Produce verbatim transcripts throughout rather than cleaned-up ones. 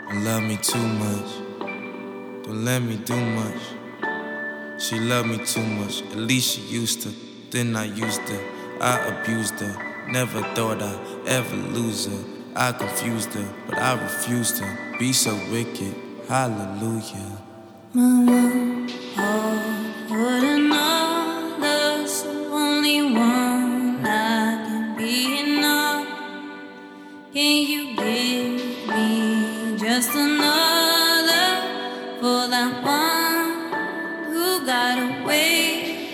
I love me too much. Don't let me do much. She loved me too much. At least she used to. Then I used her. I abused her. Never thought I'd ever lose her. I confused her, but I refused to be so wicked. Hallelujah. My one heart would another, so only one I can be enough. Can you give me just another for that one who got away?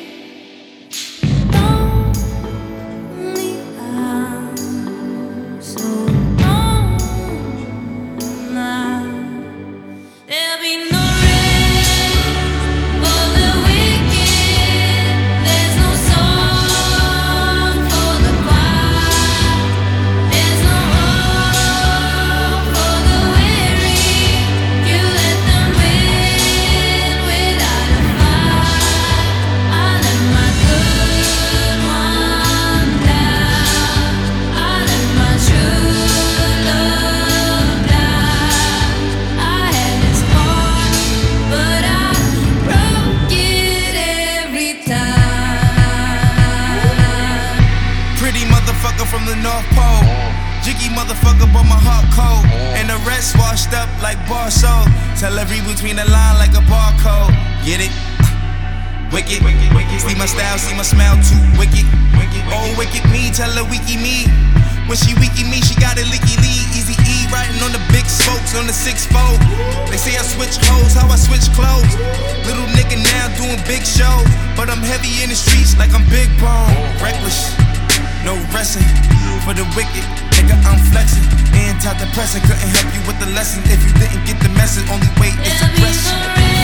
From the North Pole, jiggy motherfucker, but my heart cold, and the rest washed up like bar soul. Tell her read between the line like a barcode. Get it? Wicked, see my style, see my smile too wicked. Oh, wicked me, tell her weaky me. When she weaky me, she got a leaky lead. Easy E, riding on the big spokes on the six fold. They say I switch hoes, how I switch clothes. Little nigga now doing big shows, but I'm heavy in the streets like I'm big bone. Reckless. No resting for the wicked, nigga, I'm flexing. Anti-depressant, couldn't help you with the lesson if you didn't get the message. Only way is to press.